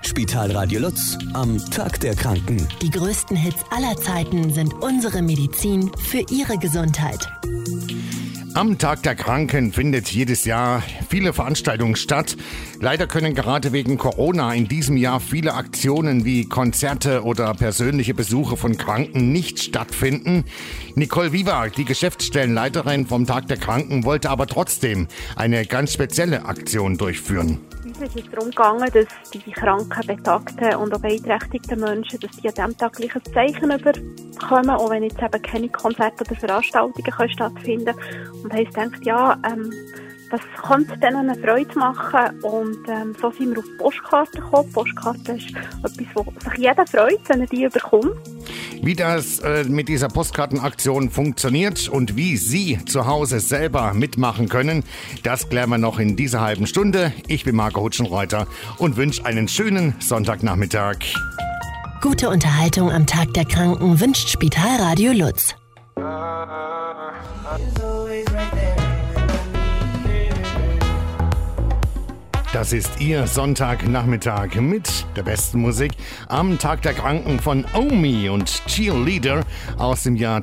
Spital Radio Lutz am Tag der Kranken. Die größten Hits aller Zeiten sind unsere Medizin für Ihre Gesundheit. Am Tag der Kranken findet jedes Jahr viele Veranstaltungen statt. Leider können gerade wegen Corona in diesem Jahr viele Aktionen wie Konzerte oder persönliche Besuche von Kranken nicht stattfinden. Nicole Viva, die Geschäftsstellenleiterin vom Tag der Kranken, wollte aber trotzdem eine ganz spezielle Aktion durchführen. Uns ist es darum gegangen, dass die kranken, betagten und auch beeinträchtigten Menschen, dass die an diesem Tag gleich ein Zeichen bekommen, auch wenn jetzt eben keine Konzerte oder Veranstaltungen stattfinden können. Und haben gedacht, ja, das könnte denen eine Freude machen. Und so sind wir auf die Postkarte gekommen. Die Postkarte ist etwas, wo sich jeder freut, wenn er die bekommt. Wie das mit dieser Postkartenaktion funktioniert und wie Sie zu Hause selber mitmachen können, das klären wir noch in dieser halben Stunde. Ich bin Marco Hutschenreuter und wünsche einen schönen Sonntagnachmittag. Gute Unterhaltung am Tag der Kranken wünscht Spital Radio Lutz. Das ist Ihr Sonntagnachmittag mit der besten Musik am Tag der Kranken von Omi und Cheerleader aus dem Jahr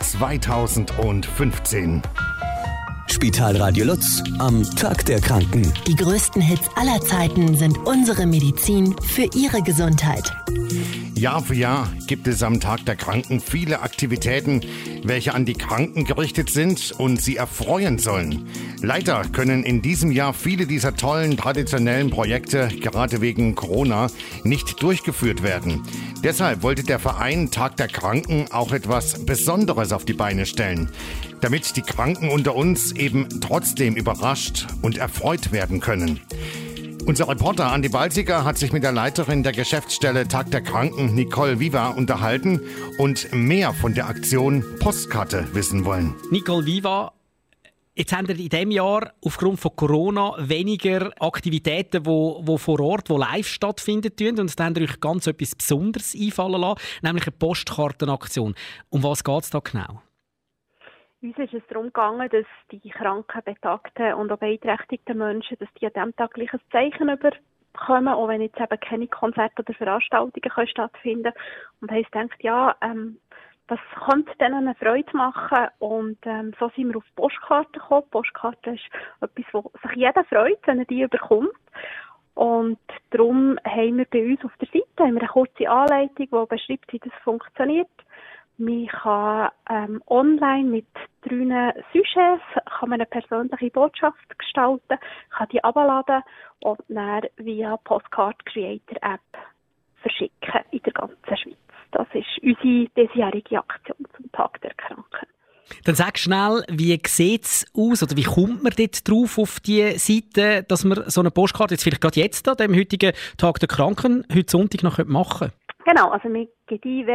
2015. Spital Radio Lutz am Tag der Kranken. Die größten Hits aller Zeiten sind unsere Medizin für Ihre Gesundheit. Jahr für Jahr gibt es am Tag der Kranken viele Aktivitäten, welche an die Kranken gerichtet sind und sie erfreuen sollen. Leider können in diesem Jahr viele dieser tollen traditionellen Projekte gerade wegen Corona nicht durchgeführt werden. Deshalb wollte der Verein Tag der Kranken auch etwas Besonderes auf die Beine stellen, damit die Kranken unter uns eben trotzdem überrascht und erfreut werden können. Unser Reporter Andi Balziger hat sich mit der Leiterin der Geschäftsstelle Tag der Kranken, Nicole Viva, unterhalten und mehr von der Aktion Postkarte wissen wollen. Nicole Viva, jetzt haben wir in diesem Jahr aufgrund von Corona weniger Aktivitäten, die vor Ort, die live stattfinden. Und es haben euch ganz etwas Besonderes einfallen lassen, nämlich eine Postkartenaktion. Um was geht es da genau? Uns ist es darum gegangen, dass die kranken, betagten und auch beeinträchtigten Menschen, dass die an diesem Tag gleich ein Zeichen bekommen, auch wenn jetzt eben keine Konzerte oder Veranstaltungen stattfinden können. Und haben gedacht, ja, das könnte denen eine Freude machen. Und so sind wir auf die Postkarte gekommen. Die Postkarte ist etwas, wo sich jeder freut, wenn er die bekommt. Und darum haben wir bei uns auf der Seite eine kurze Anleitung, die beschreibt, wie das funktioniert. Man kann online mit 3 Sujets kann man eine persönliche Botschaft gestalten, kann die herunterladen und dann via Postcard Creator App verschicken in der ganzen Schweiz. Das ist unsere diesjährige Aktion zum Tag der Kranken. Dann sag schnell, wie sieht es aus oder wie kommt man dort drauf auf die Seite, dass man so eine Postkarte jetzt vielleicht gerade jetzt an dem heutigen Tag der Kranken, heute Sonntag, noch machen können? Genau, also wir gehen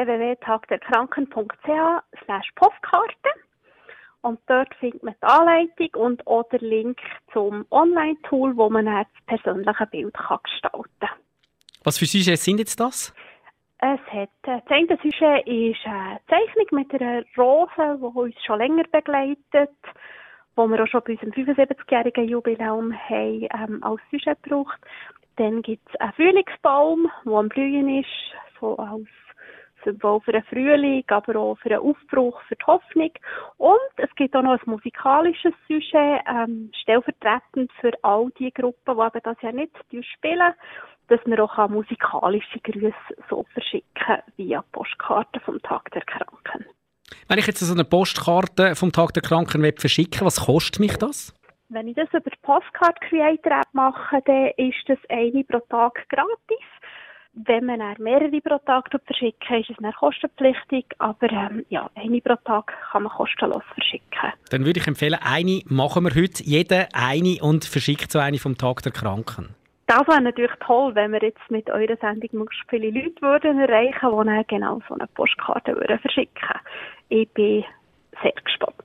www.tagderkranken.ch/Postkarte und dort findet man die Anleitung und auch den Link zum Online-Tool, wo man das persönliche Bild gestalten kann. Was für Sujets sind jetzt das? Das eine Sujet ist eine Zeichnung mit einer Rose, die uns schon länger begleitet, wo wir auch schon bei unserem 75-jährigen Jubiläum haben, als Sujet gebraucht. Dann gibt es einen Frühlingsbaum, der am Blühen ist, so als Symbol für den Frühling, aber auch für den Aufbruch, für die Hoffnung. Und es gibt auch noch ein musikalisches Sujet, stellvertretend für all die Gruppen, die eben das ja nicht spielen, dass man auch musikalische Grüße so verschicken via Postkarte vom Tag der Kranken. Wenn ich jetzt so eine Postkarte vom Tag der Kranken verschicken will, was kostet mich das? Wenn ich das über die Postcard Creator App mache, dann ist das eine pro Tag gratis. Wenn man dann mehrere pro Tag verschicken, ist es dann kostenpflichtig. Aber eine pro Tag kann man kostenlos verschicken. Dann würde ich empfehlen, eine machen wir heute, jeder eine und verschickt so eine vom Tag der Kranken. Das wäre natürlich toll, wenn wir jetzt mit eurer Sendung möglichst viele Leute würden erreichen würden, die dann genau so eine Postkarte verschicken würden. Ich bin sehr gespannt.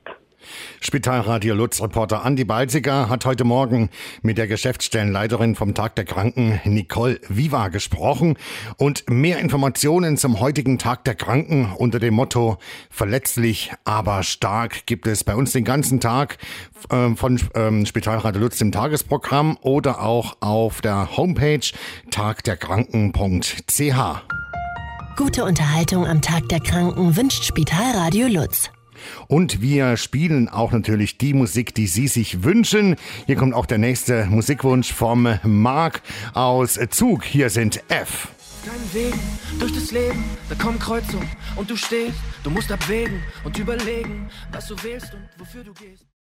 Spitalradio Lutz-Reporter Andi Balziger hat heute Morgen mit der Geschäftsstellenleiterin vom Tag der Kranken, Nicole Viva, gesprochen. Und mehr Informationen zum heutigen Tag der Kranken unter dem Motto verletzlich, aber stark gibt es bei uns den ganzen Tag von Spitalradio Lutz im Tagesprogramm oder auch auf der Homepage tagderkranken.ch. Gute Unterhaltung am Tag der Kranken wünscht Spitalradio Lutz. Und wir spielen auch natürlich die Musik, die Sie sich wünschen. Hier kommt auch der nächste Musikwunsch vom Marc aus Zug. Hier sind F. Deinen Wegen durch das Leben, da kommen Kreuzungen und du stehst, du musst abwägen und überlegen, was du wählst und wofür du gehst.